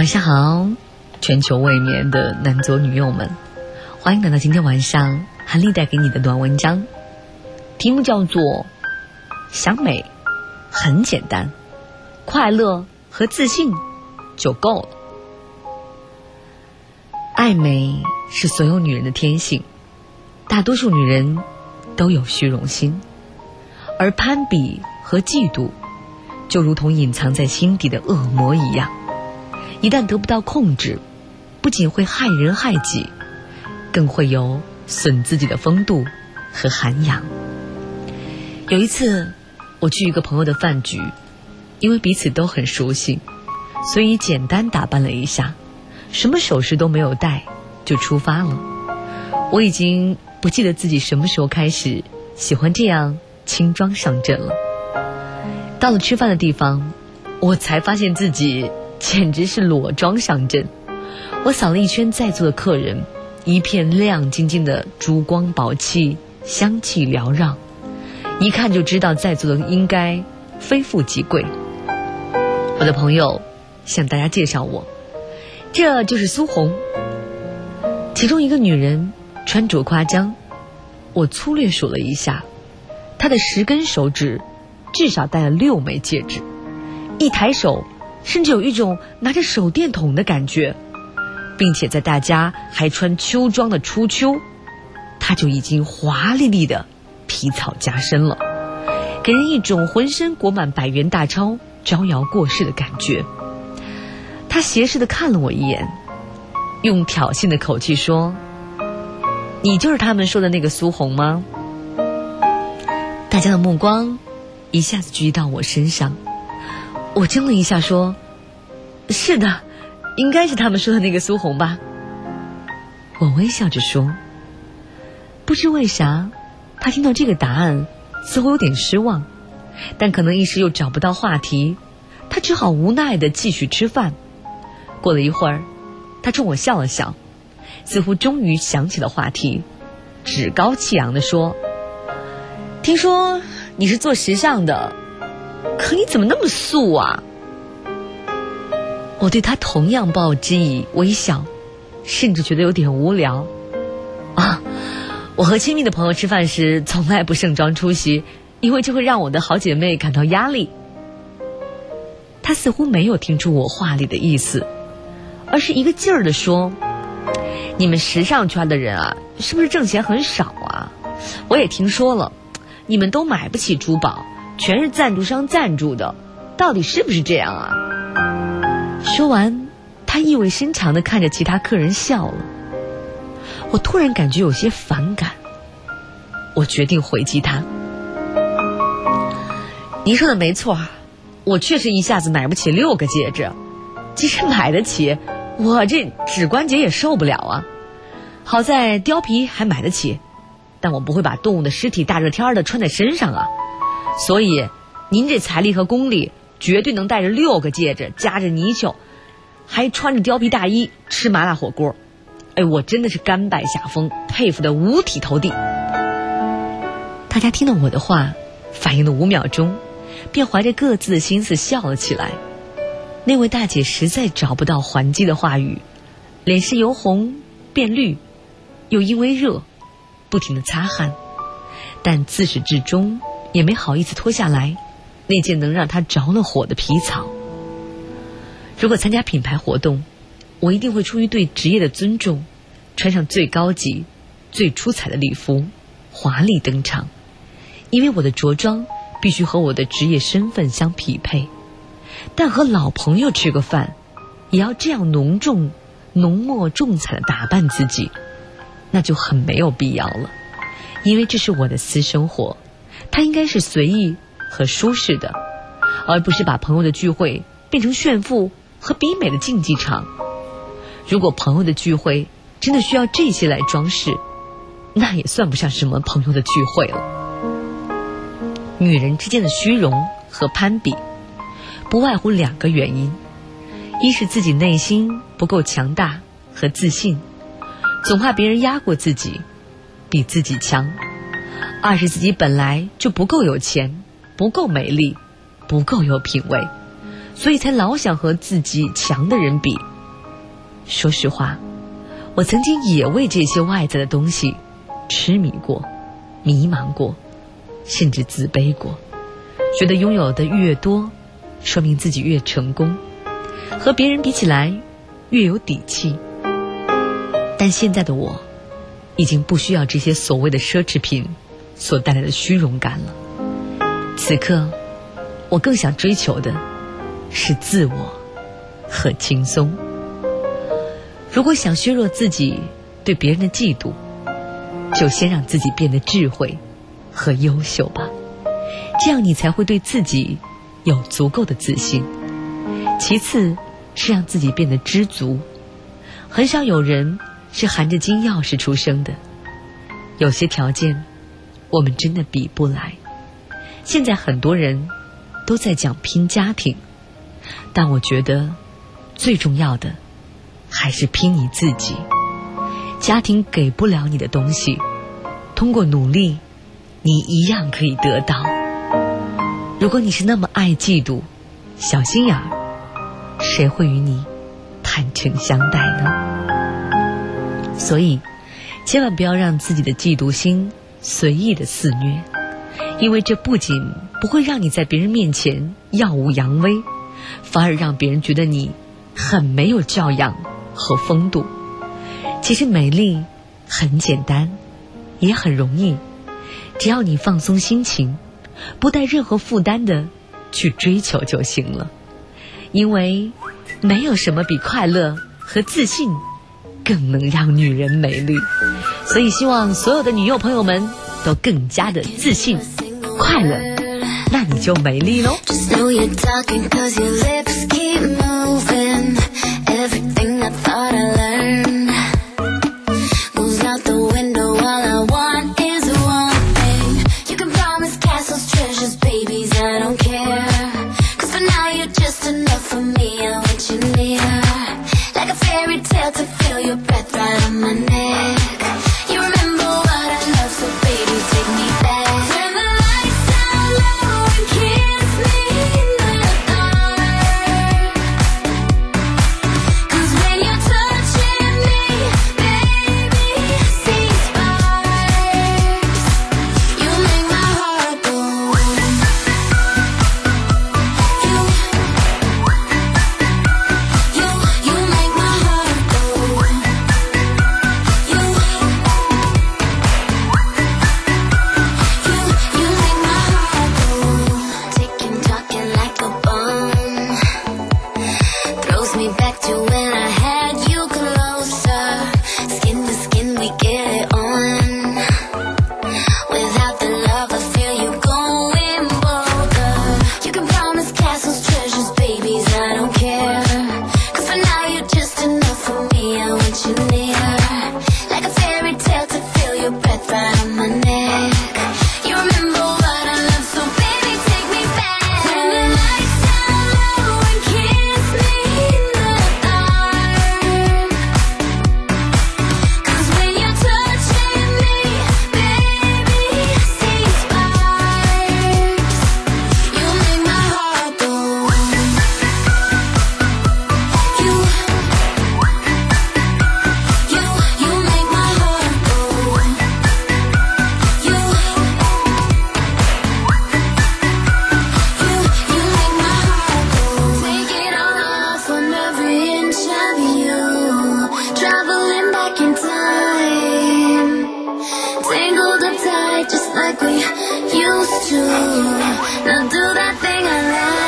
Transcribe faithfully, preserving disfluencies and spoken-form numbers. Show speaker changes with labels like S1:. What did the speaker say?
S1: 晚上好，全球未眠的男左女右们，欢迎来到今天晚上韩丽带给你的暖文章，题目叫做想美很简单，快乐和自信就够了。爱美是所有女人的天性，大多数女人都有虚荣心，而攀比和嫉妒就如同隐藏在心底的恶魔一样，一旦得不到控制，不仅会害人害己，更会有损自己的风度和涵养。有一次我去一个朋友的饭局，因为彼此都很熟悉，所以简单打扮了一下，什么首饰都没有戴就出发了。我已经不记得自己什么时候开始喜欢这样轻装上阵了。到了吃饭的地方，我才发现自己简直是裸装上阵。我扫了一圈在座的客人，一片亮晶晶的珠光宝气，香气缭绕，一看就知道在座的应该非富即贵。我的朋友向大家介绍我，这就是苏红。其中一个女人穿着夸张，我粗略数了一下，她的十根手指至少戴了六枚戒指，一抬手甚至有一种拿着手电筒的感觉，并且在大家还穿秋装的初秋，她就已经华丽丽的皮草加身了，给人一种浑身裹满百元大钞招摇过市的感觉。她斜视地看了我一眼，用挑衅的口气说：你就是他们说的那个苏红吗？大家的目光一下子聚集到我身上，我怔了一下说：是的，应该是他们说的那个苏红吧。我微笑着说。不知为啥，他听到这个答案似乎有点失望，但可能一时又找不到话题，他只好无奈地继续吃饭。过了一会儿，他冲我笑了笑，似乎终于想起了话题，趾高气扬地说：听说你是做时尚的，可你怎么那么素啊？我对他同样报之以微笑，甚至觉得有点无聊啊！我和亲密的朋友吃饭时从来不盛装出席，因为这会让我的好姐妹感到压力。他似乎没有听出我话里的意思，而是一个劲儿地说：你们时尚圈的人啊，是不是挣钱很少啊？我也听说了，你们都买不起珠宝，全是赞助商赞助的，到底是不是这样啊？说完，他意味深长地看着其他客人笑了。我突然感觉有些反感，我决定回击他：您说的没错，我确实一下子买不起六个戒指，即使买得起，我这指关节也受不了啊。好在貂皮还买得起，但我不会把动物的尸体大热天的穿在身上啊。所以您这财力和功力绝对能带着六个戒指，夹着泥鳅，还穿着貂皮大衣吃麻辣火锅。哎，我真的是甘拜下风，佩服得五体投地。大家听了我的话，反应了五秒钟，便怀着各自的心思笑了起来。那位大姐实在找不到还击的话语，脸是由红变绿，又因为热不停地擦汗，但自始至终也没好意思脱下来那件能让她着了火的皮草。如果参加品牌活动，我一定会出于对职业的尊重，穿上最高级最出彩的礼服，华丽登场，因为我的着装必须和我的职业身份相匹配。但和老朋友吃个饭，也要这样浓重浓墨重彩的打扮自己，那就很没有必要了。因为这是我的私生活，它应该是随意和舒适的，而不是把朋友的聚会变成炫富和比美的竞技场。如果朋友的聚会真的需要这些来装饰，那也算不上什么朋友的聚会了。女人之间的虚荣和攀比不外乎两个原因，一是自己内心不够强大和自信，总怕别人压过自己，比自己强；二是自己本来就不够有钱，不够美丽，不够有品味，所以才老想和自己强的人比， 说实话，我曾经也为这些外在的东西痴迷过，迷茫过，甚至自卑过，觉得拥有的越多，说明自己越成功，和别人比起来越有底气。但现在的我已经不需要这些所谓的奢侈品所带来的虚荣感了。此刻我更想追求的是自我和轻松。如果想削弱自己对别人的嫉妒，就先让自己变得智慧和优秀吧，这样你才会对自己有足够的自信。其次是让自己变得知足。很少有人是含着金钥匙出生的，有些条件我们真的比不来。现在很多人都在讲拼家庭，但我觉得最重要的还是拼你自己。家庭给不了你的东西，通过努力你一样可以得到。如果你是那么爱嫉妒，小心眼儿，谁会与你坦诚相待呢？所以千万不要让自己的嫉妒心随意的肆虐，因为这不仅不会让你在别人面前耀武扬威，反而让别人觉得你很没有教养和风度。其实美丽很简单，也很容易，只要你放松心情，不带任何负担的去追求就行了。因为没有什么比快乐和自信更能让女人美丽。所以希望所有的女友朋友们都更加的自信快乐，那你就美丽咯。
S2: Like we used to. Now do that thing I like.